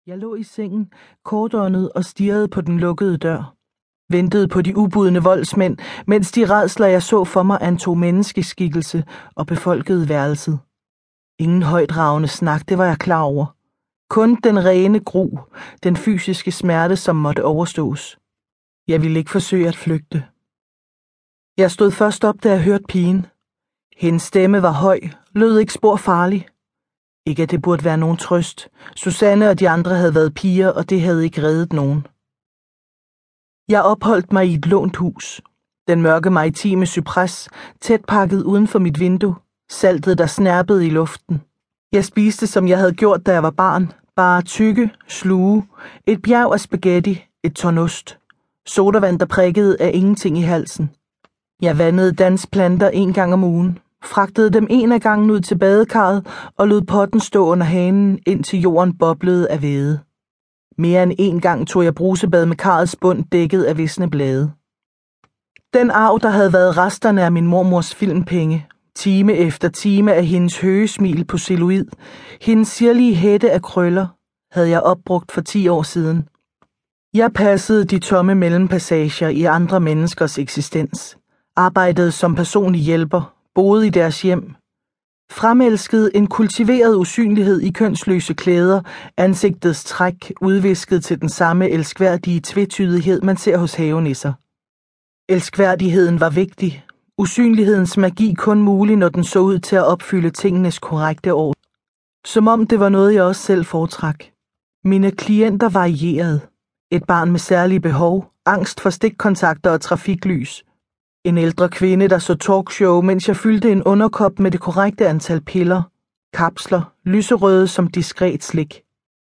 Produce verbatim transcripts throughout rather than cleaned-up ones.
Jeg lå i sengen, kortåndet og stirrede på den lukkede dør. Ventede på de ubudne voldsmænd, mens de rædsler, jeg så for mig, antog menneskeskikkelse og befolkede værelset. Ingen højdragende snak, det var jeg klar over. Kun den rene gru, den fysiske smerte, som måtte overstås. Jeg ville ikke forsøge at flygte. Jeg stod først op, da jeg hørte pigen. Hendes stemme var høj, lød ikke spor farlig. Ikke at det burde være nogen trøst. Susanne og de andre havde været piger, og det havde ikke reddet nogen. Jeg opholdt mig i et lånt hus. Den mørke maritime cypres, tæt pakket uden for mit vindue, saltet der snærpede i luften. Jeg spiste, som jeg havde gjort, da jeg var barn, bare tykke, sluge, et bjerg af spaghetti, et ton ost, sodavand, der prikkede af ingenting i halsen. Jeg vandede dansplanter en gang om ugen, fragtede dem en af gangen ud til badekarret og lod potten stå under hanen, indtil jorden boblede af væde. Mere end en gang tog jeg brusebad med karrets bund dækket af visne blade. Den arv, der havde været resterne af min mormors filmpenge, time efter time af hendes høgesmil på celluloid, hendes sirlige hætte af krøller, havde jeg opbrugt for ti år siden. Jeg passede de tomme mellempassager i andre menneskers eksistens, arbejdede som personlig hjælper, boede i deres hjem, fremelskede en kultiveret usynlighed i kønsløse klæder, ansigtets træk udvisket til den samme elskværdige tvetydighed, man ser hos havenisser. Elskværdigheden var vigtig, usynlighedens magi kun mulig, når den så ud til at opfylde tingenes korrekte ord. Som om det var noget, jeg også selv foretrak. Mine klienter varierede. Et barn med særlige behov, angst for stikkontakter og trafiklys. En ældre kvinde, der så talkshow, mens jeg fyldte en underkop med det korrekte antal piller, kapsler, lyserøde som diskret slik.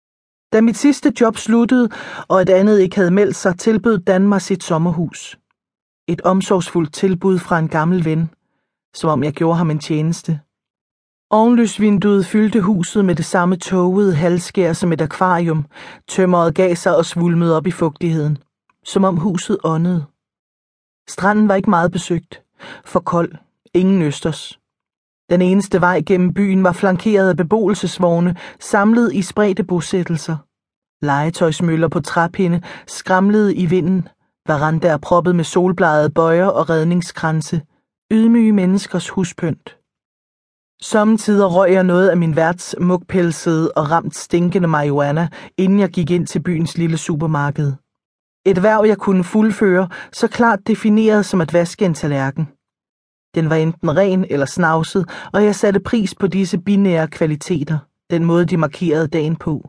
Da mit sidste job sluttede, og et andet ikke havde meldt sig, tilbød Dan mig sit sommerhus. Et omsorgsfuldt tilbud fra en gammel ven, som om jeg gjorde ham en tjeneste. Ovenlysvinduet fyldte huset med det samme tågede halvskær som et akvarium, tømmeret gav sig og svulmede op i fugtigheden, som om huset åndede. Stranden var ikke meget besøgt, for kold, ingen østers. Den eneste vej gennem byen var flankeret af beboelsesvogne, samlet i spredte bosættelser. Legetøjsmøller på træpinde skramlede i vinden, verandaer proppet med solbladede bøjer og redningskranse, ydmyge menneskers huspynt. Sommetider røg jeg noget af min værts mugpelsede og ramt stinkende marihuana, inden jeg gik ind til byens lille supermarked. Et hverv, jeg kunne fuldføre, så klart defineret som at vaske en tallerken. Den var enten ren eller snavset, og jeg satte pris på disse binære kvaliteter, den måde de markerede dagen på.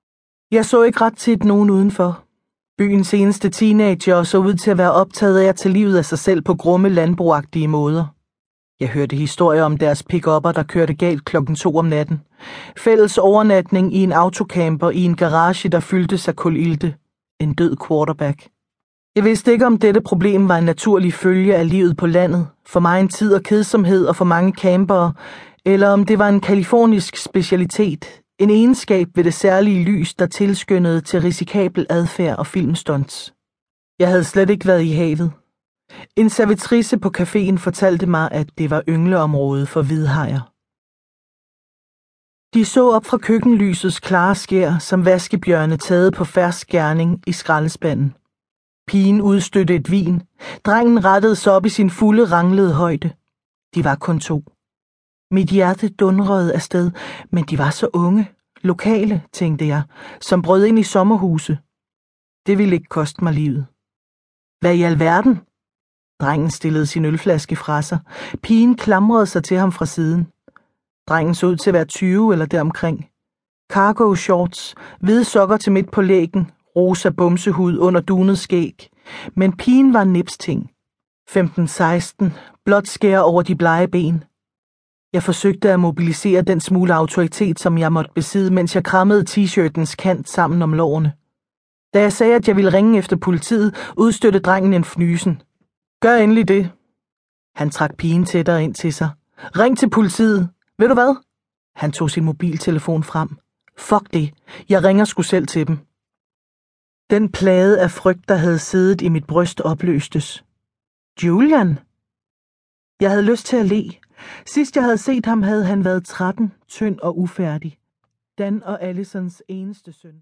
Jeg så ikke ret tit nogen udenfor. Byens eneste teenager så ud til at være optaget af at tage livet af sig selv på grumme landbrugagtige måder. Jeg hørte historier om deres pick-upper, der kørte galt klokken to om natten. Fælles overnatning i en autocamper i en garage, der fyldtes af kulilte. En død quarterback. Jeg vidste ikke, om dette problem var en naturlig følge af livet på landet, for megen tid og kedsomhed og for mange campere, eller om det var en kalifornisk specialitet, en egenskab ved det særlige lys, der tilskyndede til risikabel adfærd og filmstunts. Jeg havde slet ikke været i havet. En servitrice på caféen fortalte mig, at det var yngleområde for hvidhajer. De så op fra køkkenlysets klare skær, som vaskebjørne taget på fersk gerning i skraldespanden. Pigen udstødte et vin. Drengen rettede sig op i sin fulde ranglede højde. De var kun to. Mit hjerte dundrede afsted, men de var så unge, lokale, tænkte jeg, som brød ind i sommerhuse. Det ville ikke koste mig livet. Hvad i alverden? Drengen stillede sin ølflaske fra sig. Pigen klamrede sig til ham fra siden. Drengen så ud til at være tyve eller deromkring. Cargo shorts, hvide sokker til midt på lægen, rosa bumsehud under dunet skæg. Men pigen var en nipsting. femten seksten, blot skær over de blege ben. Jeg forsøgte at mobilisere den smule autoritet, som jeg måtte besidde, mens jeg krammede t-shirtens kant sammen om lårene. Da jeg sagde, at jeg ville ringe efter politiet, udstødte drengen en fnysen. Gør endelig det. Han trak pigen tættere ind til sig. Ring til politiet. Ved du hvad? Han tog sin mobiltelefon frem. Fuck det. Jeg ringer sgu selv til dem. Den plade af frygt, der havde siddet i mit bryst, opløstes. Julian? Jeg havde lyst til at le. Sidst jeg havde set ham, havde han været tretten, tynd og ufærdig. Dan og Allisons eneste søn.